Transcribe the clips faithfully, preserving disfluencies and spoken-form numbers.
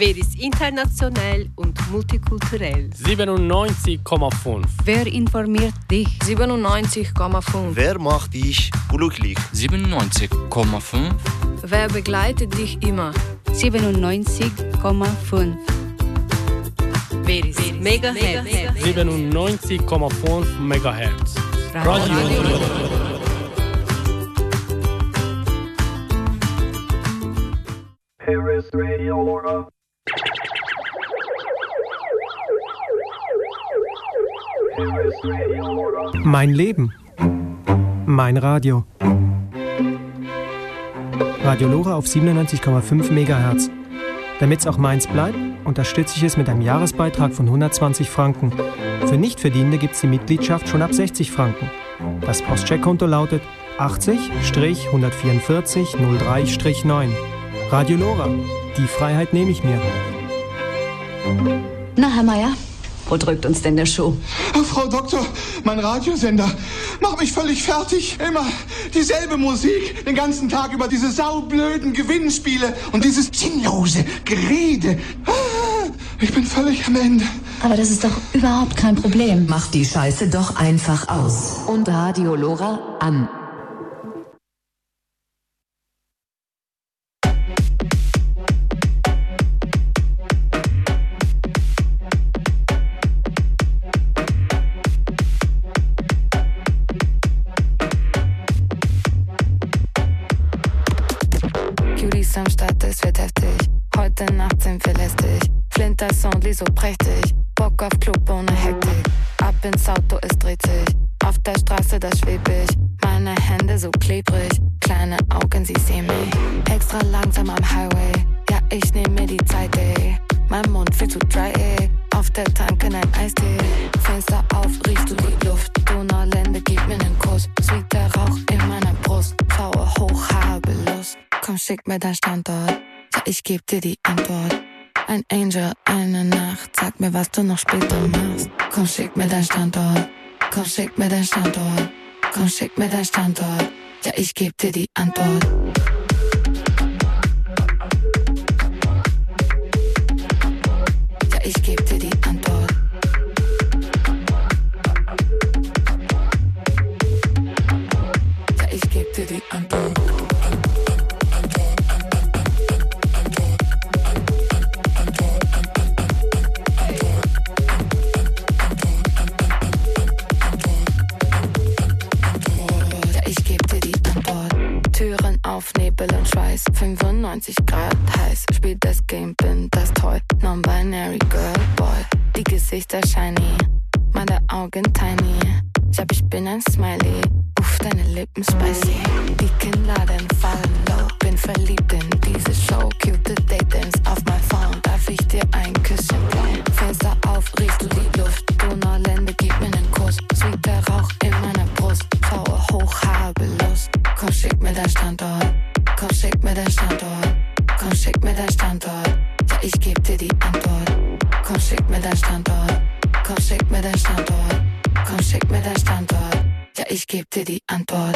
Wer ist international und multikulturell? siebenundneunzig Komma fünf. Wer informiert dich? siebenundneunzig Komma fünf. Wer macht dich glücklich? siebenundneunzig Komma fünf. Wer begleitet dich immer? siebenundneunzig Komma fünf. Wer ist Megahertz? siebenundneunzig Komma fünf Megahertz. Radio. Radio. Here is Radio Lora. Here is Radio Lora. Mein Leben. Mein Radio. Radio Lora auf siebenundneunzig Komma fünf Megahertz. Damit es auch meins bleibt, unterstütze ich es mit einem Jahresbeitrag von hundertzwanzig Franken. Für Nichtverdienende gibt es die Mitgliedschaft schon ab sechzig Franken. Das Postcheckkonto lautet achtzig hundertvierundvierzig null drei neun. Radio Lora, die Freiheit nehme ich mir. Na, Herr Meier, wo drückt uns denn der Schuh? Oh, Frau Doktor, mein Radiosender macht mich völlig fertig. Immer dieselbe Musik, den ganzen Tag über diese saublöden Gewinnspiele und dieses sinnlose Gerede. Ich bin völlig am Ende. Aber das ist doch überhaupt kein Problem. Mach die Scheiße doch einfach aus. Und Radio Lora an. Cuties am Start, es wird heftig. Heute Nacht sind wir lästig. Flinter Sound, so prächtig. Bock auf Club ohne Hektik. Ab ins Auto, es dreht sich. Auf der Straße, da schweb ich. Meine Hände so klebrig. Kleine Augen, sie sehen mich. Extra langsam am Highway. Ja, ich nehm mir die Zeit, ey. Mein Mund viel zu dry, ey. Auf der Tanke ein Eistee. Fenster auf, riechst du die Luft. Donaulände, gib mir nen Kuss. Sweeter Rauch in meiner Brust. Faue hoch, habe Lust. Komm, schick mir dein Standort. Ja, ich geb dir die Antwort. Ein Angel, eine Nacht. Sag mir, was du noch später machst. Komm, schick mir dein Standort. Komm, schick mir dein Standort. Komm, schick mir dein Standort. Ja, ich geb dir die Antwort. Ja, ich geb dir die Antwort. Ja, ich geb dir die Antwort. Auf Nebel und Schweiß, fünfundneunzig Grad heiß. Spielt das Game, bin das toll. Non-binary Girl, Boy. Die Gesichter shiny, meine Augen tiny. Ich hab, ich bin ein Smiley. Uff, deine Lippen spicy. Die Kinnladen fallen low. Bin verliebt in diese Show. Cute Datings auf mein Phone. Darf ich dir ein Küsschen bleiben? Fenster auf, riechst du die Luft. Donaulände, gib mir nen Kuss. Sweeter Rauch in meiner Brust. Faue hoch, habe Lust. Komm, schick mir dein Standort. Komm, schick mir dein Standort. Komm, schick mir dein Standort. Ja, ich geb dir die Antwort. Komm, schick mir dein Standort. Komm, schick mir dein Standort. Komm, schick mir dein Standort. Ja, ich geb dir die Antwort.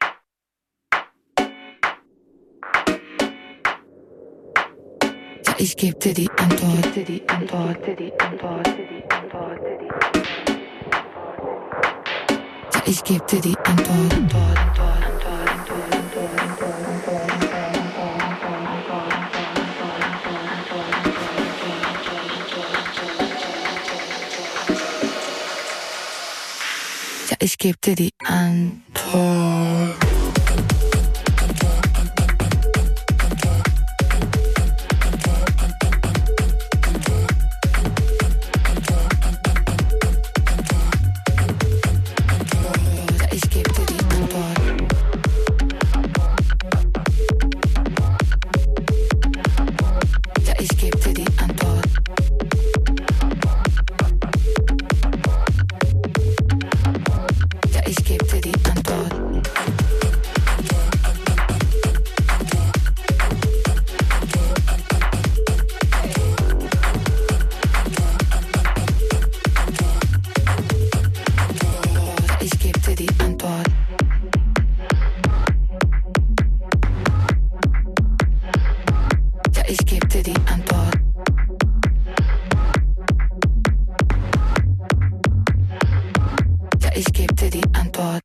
Ja, ich geb dir die Antwort. Die Antwort, die Antwort, die Antwort, ja, ich geb dir die Antwort. Ja, ich geb dir die Antwort. Ich geb dir die Antwort. ich geb dir die Antwort.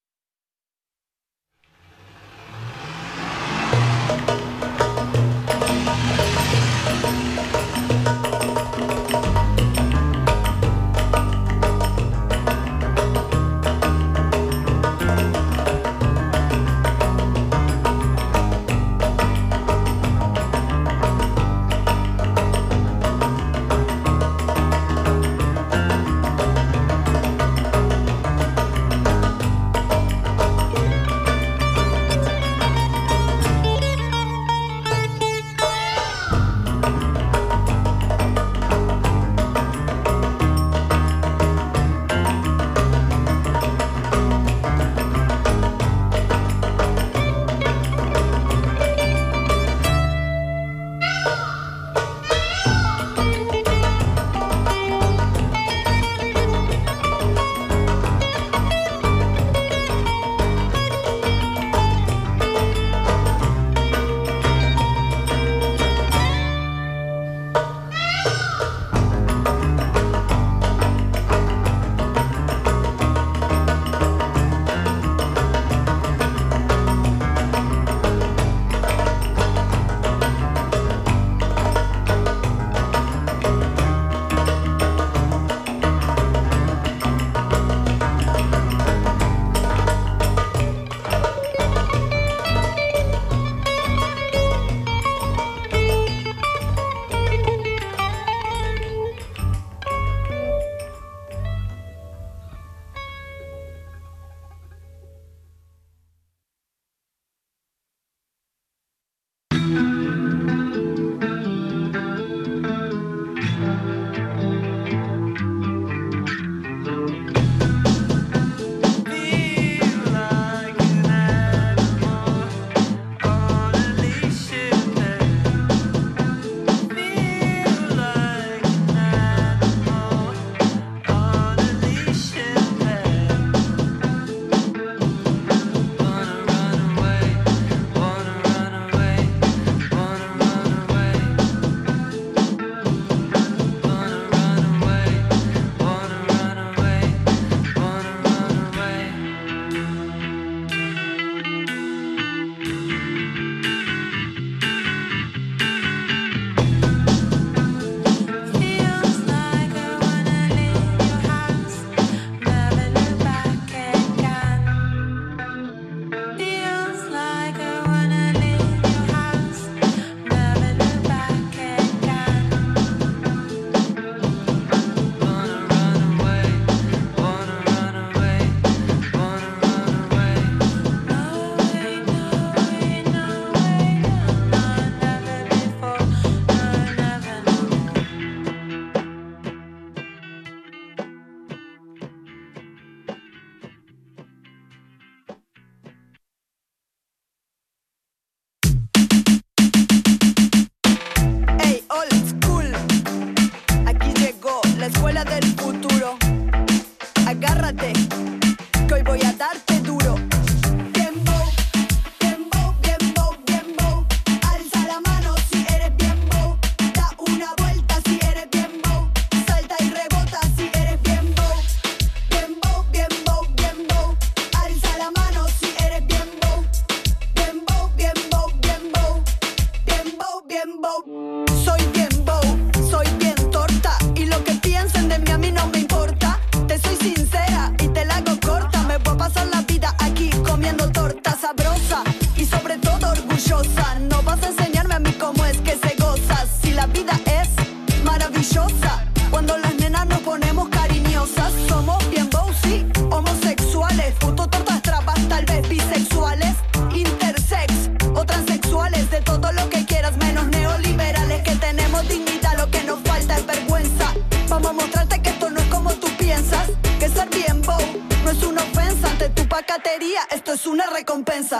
Esto es una recompensa.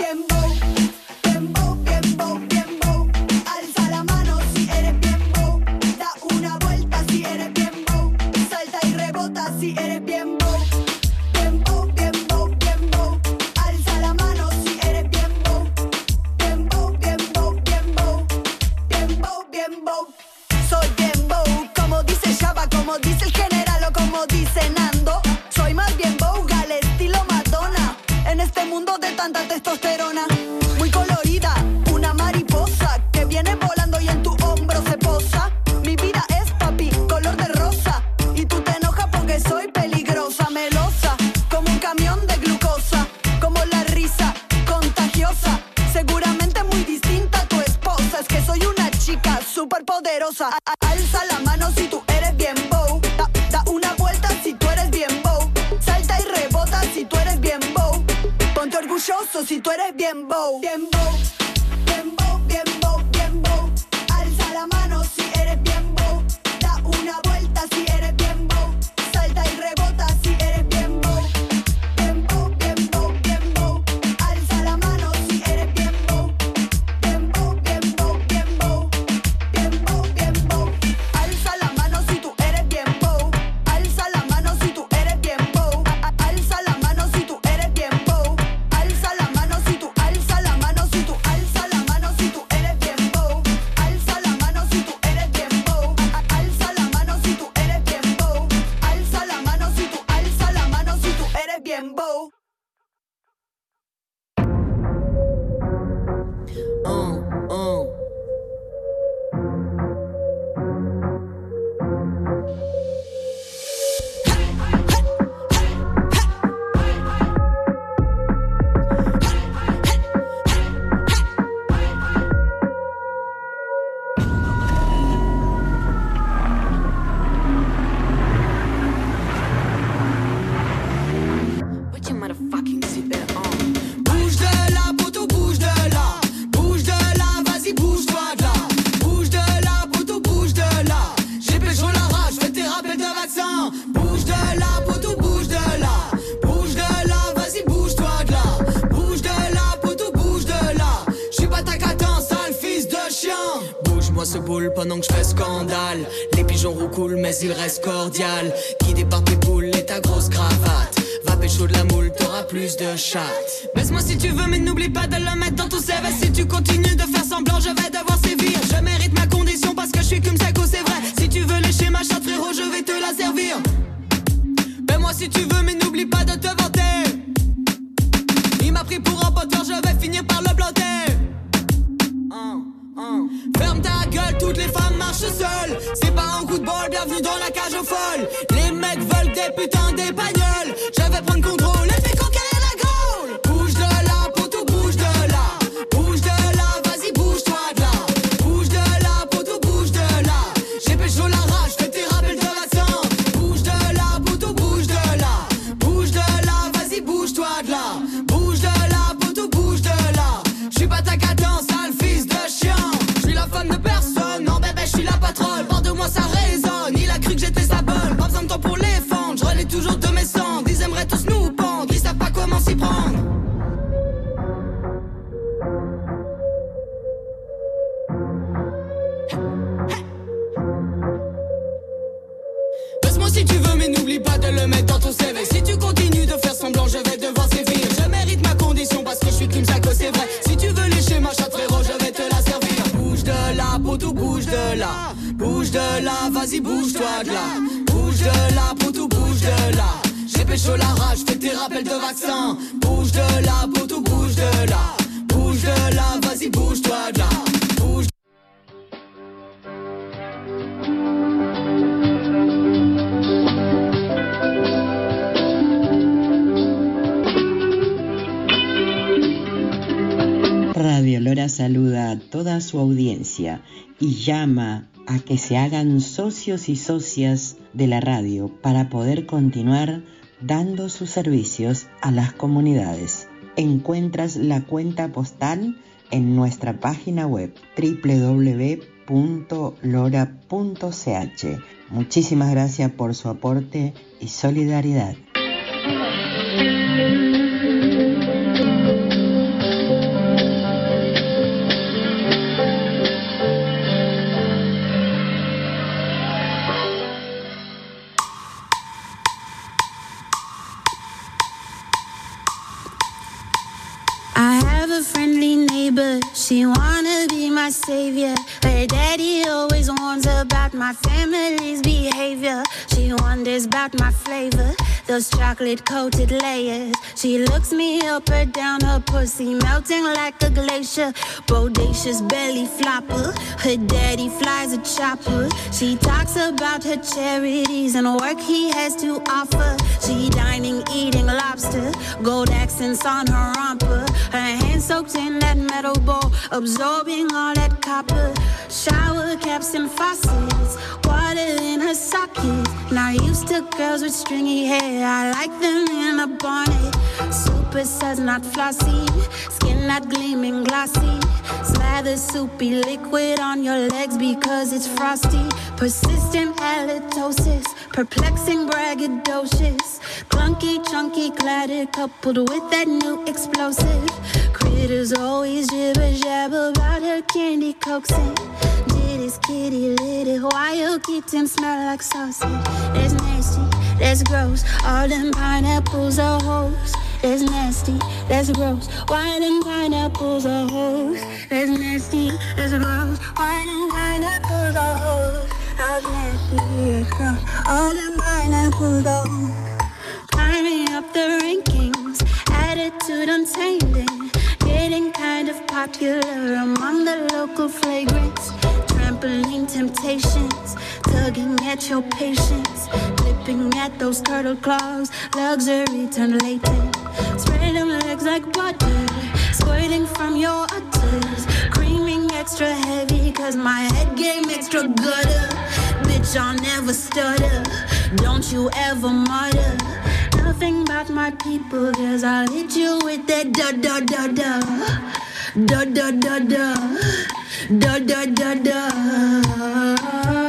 Como dice el general o como dice Nando, soy más bien vogue, este mundo de tanta testosterona. Muy colorida, una mariposa que viene volando y en tu hombro se posa. Mi vida es papi, color de rosa. Y tú te enojas porque soy peligrosa, melosa, como un camión de glucosa, como la risa contagiosa. Seguramente muy distinta a tu esposa. Es que soy una chica súper poderosa. Alza la mano si tú eres bien bow. Da, da una vuelta si tú eres bien bow. Salta y rebota si tú eres bien bow. Ponte orgulloso si tú eres bien bow. Bien bow, bien bow, bien bow, bien bow. Alza la mano si eres bien bow. Da una vuelta si eres bien bow. Salta y rebota si eres bien bow. Bien bow, bien bow, bien bow. Alza la mano si eres bien bow. Bien bow, bien bow, bien bow. Bien bow, bien bow. Alza la mano si tú eres bien bow. Alza la mano si tú eres bien bow. Alza la mano si tú eres bien bow. Alza la mano si tú, alza la mano si tú, alza la mano si tú eres bien bow. Alza la mano si tú eres bien bow. Alza la mano si tú eres bien bow. Alza la mano si tú, alza la mano si tú eres bien bow. Uh, uh. Put your motherfucking seatbelt on. Bouge de là, poteau, bouge de là. Bouge de là, vas-y, bouge-toi de là. Bouge de là, poteau, bouge de là. J'ai pécho la rage, fais tes rappels de vaccin. Bouge de là, poteau, bouge de là. Bouge de là, vas-y, bouge-toi de là. Bouge de là, poteau, bouge de là. J'suis pas ta catin, sale fils de chien. Bouge-moi ce boule pendant que je fais scandale. Les pigeons roucoulent, mais ils restent cordial. Guidé par tes boules et ta grosse cravate. Va pécho de la moule, t'auras plus de chatte. Baisse-moi si tu veux, mais n'oublie pas de le mettre dans ton C V. Si tu continues de faire semblant, je vais devoir sévir. Je mérite ma condition parce que je suis comme Psycho, c'est vrai. Si tu veux lécher ma chatte, frérot, je vais te la servir. Baisse-moi si tu veux, mais n'oublie pas de te vanter. Il m'a pris pour un poteur, je vais finir par le planter. Un, un. Ferme ta gueule, toutes les femmes marchent seules. C'est pas un coup de bol, bienvenue dans la cage aux folles. Les mecs veulent des putains d'épagnols. Je vais prendre contrôle et puis conquérir la Gaule. Bouge de là, poteau, bouge de là. Bouge de là, vas-y, bouge-toi de là. Bouge de là, poteau, bouge de là. J'ai pécho la rage, fais tes rappels de vaccin. Bouge de là, poteau, bouge de là. Bouge de là, vas-y, bouge-toi de là. Bouge de là, poteau, bouge de là. J'suis pas ta catin, sale fils de chien. J'suis la femme de personne, non bébé, j'suis la patronne. Bord de moi ça résonne, il a cru que j'étais sa bonne. Pas besoin de temps pour les fendre, je relais toujours de mes cendres. Ils aimeraient tous nous pendre, ils savent pas comment s'y prendre. Baisse-moi si tu veux, mais n'oublie pas de le mettre dans ton C V. Si tu continues de faire semblant, je vais devoir sévir. Je mérite ma condition parce que je suis Kim Psycho, c'est vrai. Si tu veux lécher ma chatte, frérot, je vais te la servir. Bouge de là, poteau, bouge de là. Bouge de là, vas-y, bouge-toi de là. Bouge de là, poteau, bouge de là. J'ai pécho la rage, fais tes rappels de vaccin. Bouge de là, poteau, bouge de là. Bouge de là, vas-y, bouge-toi de là. Bouge. Radio Lora saluda a toda su audiencia y llama a que se hagan socios y socias de la radio para poder continuar dando sus servicios a las comunidades. Encuentras la cuenta postal en nuestra página web doble u doble u doble u punto lora punto c h. Muchísimas gracias por su aporte y solidaridad. She wanna be my savior. Her daddy always warns about my family's behavior. She wonders about my flavor, those chocolate-coated layers. She looks me up or down, her pussy melting like a glacier. Bodacious belly flopper, her daddy flies a chopper. She talks about her charities and work he has to offer. She dining, eating lobster, gold accents on her romper. Her hands soaked in that metal bowl, absorbing all that copper. Shower caps and faucets, water in her sockets. Not used to girls with stringy hair, I like them in a bonnet. Super suds, not flossy, skin not gleaming glossy. Slather soupy liquid on your legs because it's frosty. Persistent halitosis, perplexing braggadocious. Clunky, chunky, clatter coupled with that new explosive. Critters always jibber jabber about her candy coaxing. Ditties, kitty litty, wild kitten smell like sausage. That's nasty, that's gross, all them pineapples are hoes. That's nasty, that's gross, why them pineapples are hoes. That's nasty, that's gross, why them pineapples are hoes. That's nasty, that's gross, all them pineapples are hoes. Climbing up the rankings, attitude untangling, getting kind of popular among the local flagrants. Trampoline temptations, tugging at your patience, flipping at those turtle claws, luxury turned latent. Spread them legs like butter, squirting from your udders, creaming extra heavy cause my head game extra gutter. Bitch, I'll never stutter, don't you ever mutter nothing about my people, cause I'll hit you with that da da da da da da da da da da da da.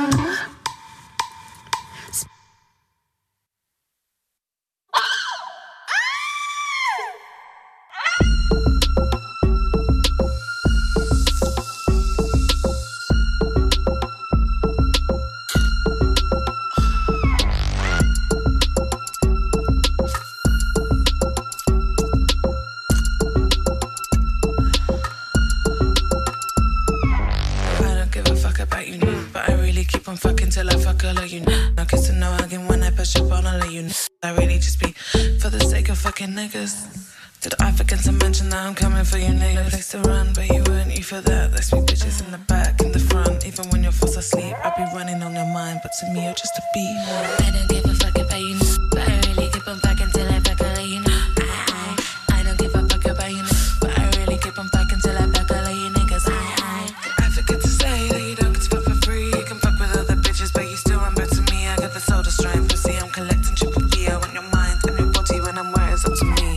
Niggas. Did I forget to mention that I'm coming for you niggas? No place to run, but you weren't you for that. There's me bitches in the back, in the front. Even when you're fast asleep, I be running on your mind, but to me you're just a beat. I don't give a fuck about you, but I really keep on fucking till I fuck all of you. I, I, I don't give a fuck about you, but I really keep on fucking till I fuck all of you niggas. I, I, I forget to say that you don't get to fuck for free. You can fuck with other bitches, but you still run back to me. I got the soda strain pussy, I'm collecting triple D. I want your mind and your body when I'm where it's up to me.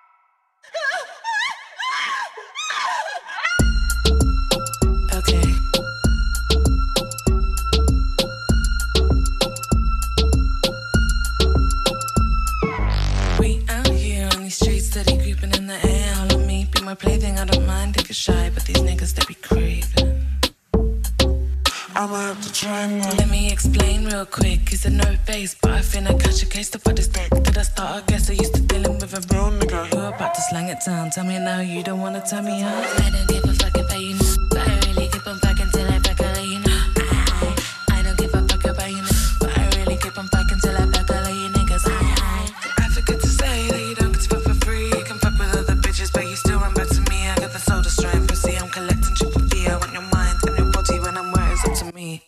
My plaything, I don't mind, think it's shy, but these niggas, they be craving. I'ma have to try more. Let me explain real quick. It's a no face, but I finna catch a case to fuck this dick. Did I start? I guess I used to dealing with a real nigga. You're about to slang it down. Tell me now, you don't wanna tell me how. I don't give a fuck about you, but I really keep on fucking till I fuck all of you. I, I, I don't give a fuck about you, but I really keep on fucking till I fuck all of you niggas. I, I, I forget to say that you don't get to fuck for free. You can fuck with other bitches, but you still run back to me. I got the soda strain pussy, I'm collecting triple D. I want your mind and your body when I'm where it's up to me.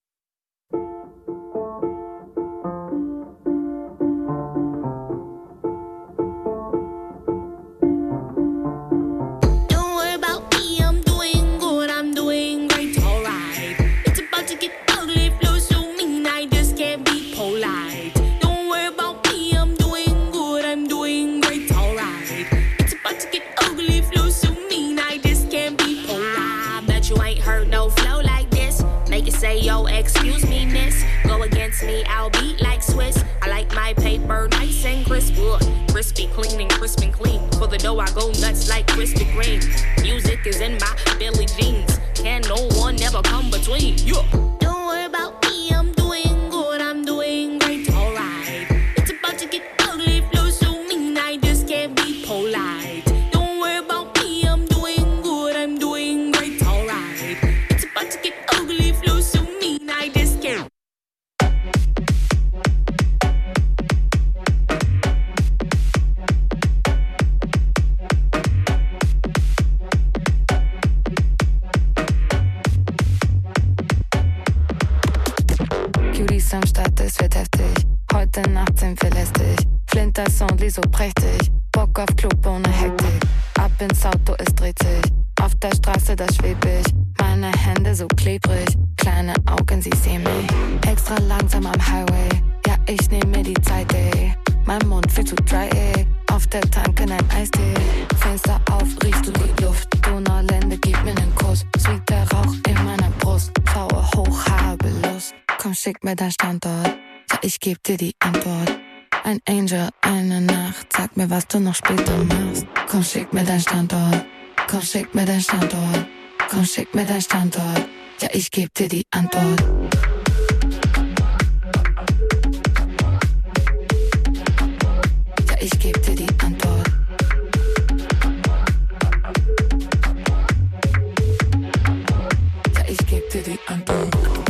Say, yo, excuse me, miss. Go against me, I'll beat like Swiss. I like my paper nice and crisp. Ugh. Crispy, clean and crisp and clean. For the dough, I go nuts like Krispy Kreme. Music is in my Billie jeans. Can no one ever come between? Yeah. Don't worry about me, I'm doing good, I'm doing great, alright. It's about to get ugly, flow so mean, I just can't be polite. Don't worry about me, I'm doing good, I'm doing great, alright. It's about to get ugly, flow so mean, I Partys am Start, es wird heftig. Heute Nacht sind wir lästig. Flinter Soundly so prächtig. Bock auf Club ohne Hektik. Ab ins Auto, es dreht sich. Auf der Straße, da schweb ich. Meine Hände so klebrig. Kleine Augen, sie sehen mich. Extra langsam am Highway. Ja, ich nehm mir die Zeit, ey. Mein Mund viel zu dry, ey. Auf der Tanke ein Eistee. Fenster auf, riechst du die Luft. Donaulände, gib mir nen Kuss. Sweeter Rauch in meiner Brust. Faue hoch, habe Lust. Komm, schick mir dein Standort. Ja, ich geb dir die Antwort. Ein Angel, eine Nacht. Sag mir, was du noch später machst. Komm, schick mir dein Standort. Komm, schick mir dein Standort. Komm, schick mir dein Standort. Ja, ich geb dir die Antwort. Ja, ich geb dir die Antwort. Ja, ich geb dir die Antwort.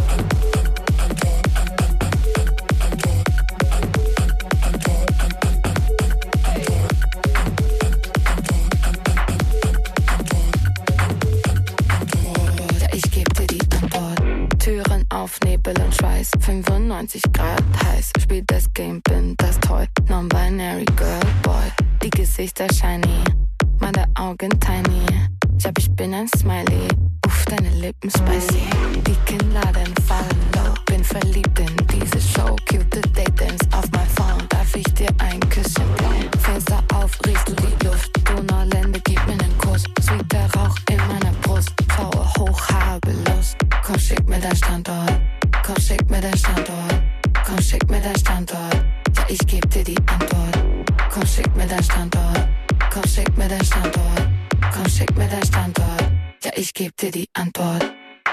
Auf Nebel und Schweiß, fünfundneunzig Grad heiß. Spielt das Game, bin das toll. Non-binary Girl, Boy. Die Gesichter shiny, meine Augen tiny. Ich hab, ich bin ein Smiley. Uff, deine Lippen spicy. Die Kinnladen fallen low. Bin verliebt in diese Show. Cute Date-Dance auf mein Phone. Darf ich dir ein Küsschen blauen? Fenster auf, riechst du die Luft. Donaulände, gib mir nen Kuss. Sweeter Rauch in meiner Brust. Faue hoch, habe Lust. Komm, schick mir dein Standort. Komm, schick mir dein Standort. Komm, schick mir dein Standort. Ja, ich geb dir die Antwort. Komm, schick mir dein Standort. Komm, schick mir dein Standort. Komm, schick mir dein Standort. Ja, ich geb dir die Antwort.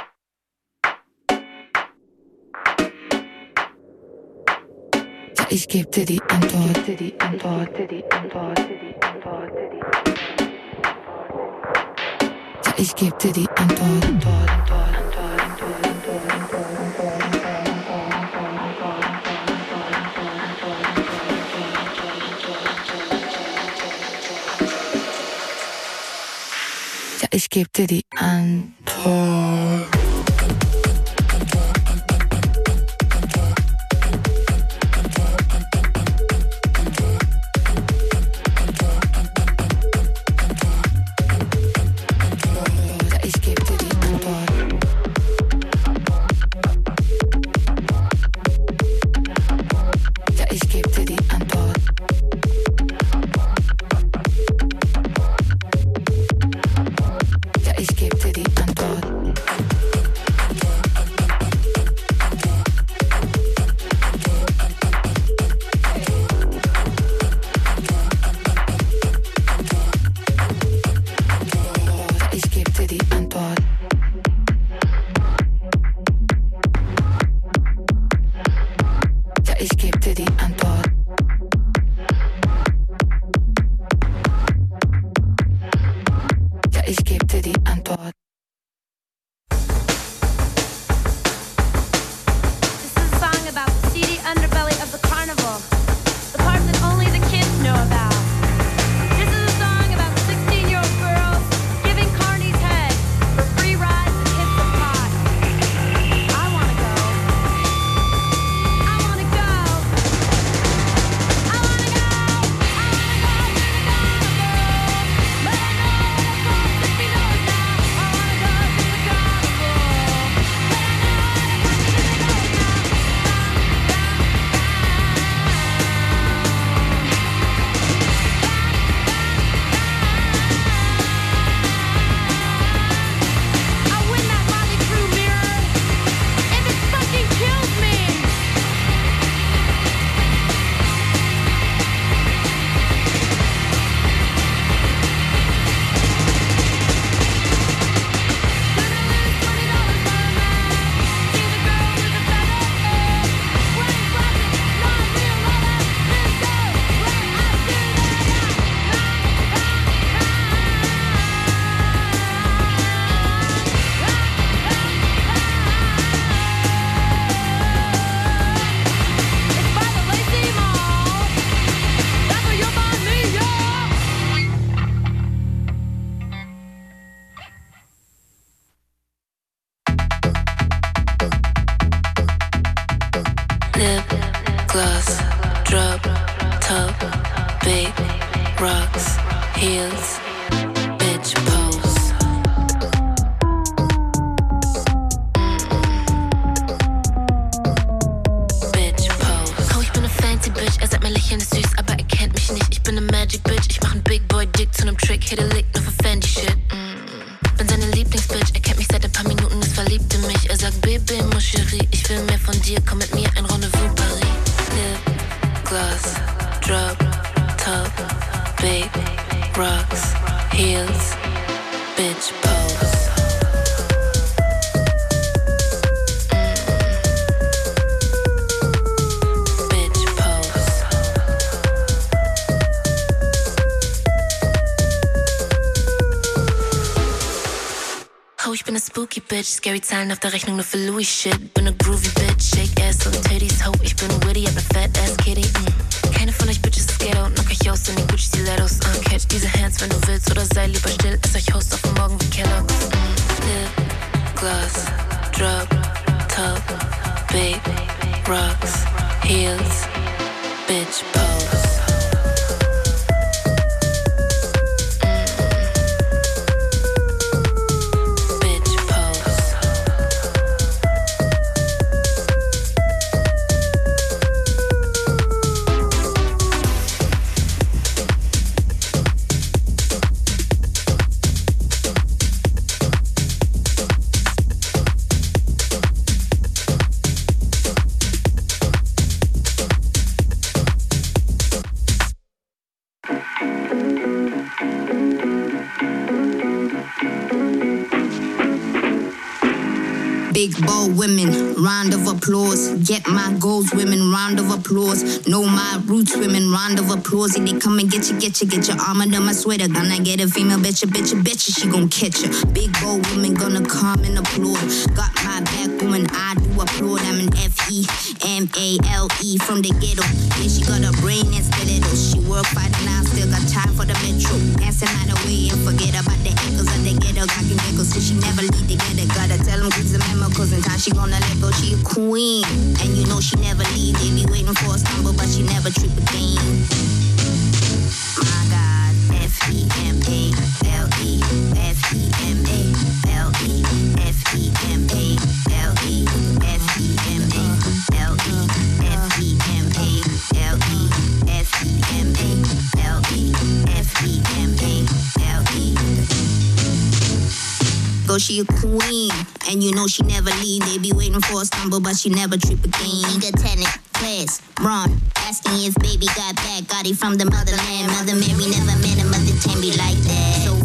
Ja, ich geb dir die Antwort. Ja, ich geb dir die Antwort. Ja, ich geb dir die Antwort. lip gloss, drop top, big rocks, heels, bitch pose. Bitch pose. Oh, ich bin ne fancy Bitch, er sagt mein Lächeln ist süß, aber er kennt mich nicht. Ich bin ne Magic Bitch, ich mach 'n Big Boy Dick zu 'nem Trick, hit a lick nur für Fendi Shit. Mm. Bin seine Lieblingsbitch, er kennt mich seit ein paar Minuten, ist verliebt in mich. Er sagt, Baby, mon chéri, ich will mehr von dir, komm mit mir, ein Rendezvous Paris. Lip gloss, drop top, big rocks, heels, bitch pose. Oh, ich bin ne spooky Bitch, scary Zahlen auf der Rechnung nur für Louis Shit. Bin ne groovy Bitch, shake ass und Titties. Ho, ich bin witty, hab ne fat ass Kitty. Mm. Keine von euch Bitches ist ghetto, knock euch aus in die Gucci Stilettos. Uh, catch diese Hands, wenn du willst, oder sei lieber still. Ess euch Host auf den Morgen wie Kellogg's. Mm. Lip gloss, drop top, big rocks, heels, bitch pose. Big bold women, round of applause. Get my goals, women, round of applause. Know my roots, women, round of applause. If they come and get you, get you, get your arm under my sweater. Gonna get a female, betcha, betcha, betcha, she gon' catch you. Big bold women gonna come and applaud. Got my back, woman, I do applaud. I'm an F E M A L E from the ghetto. Yeah, she got a brain and stiletto. She work fighting now, still got time for the metro. Dancing out the way and forget about the echoes of the ghetto. Got can get so she never leave together. Gotta tell them kids the memo. Cause in time she gonna let go, she a queen. And you know she never leave, they be waiting for a stumble, but she never trip again. My God, F E M A L E, F E M A L E, F E M A L E, F E M A L E, F E M A L E, F E M A L E, F E M A L E. Go, she a queen, and you know she never leave. They be waiting for a stumble, but she never trip again. Nigga tenant, class, run, asking if baby got back. Got it from the motherland. Mother Mary never met a mother can be like that. So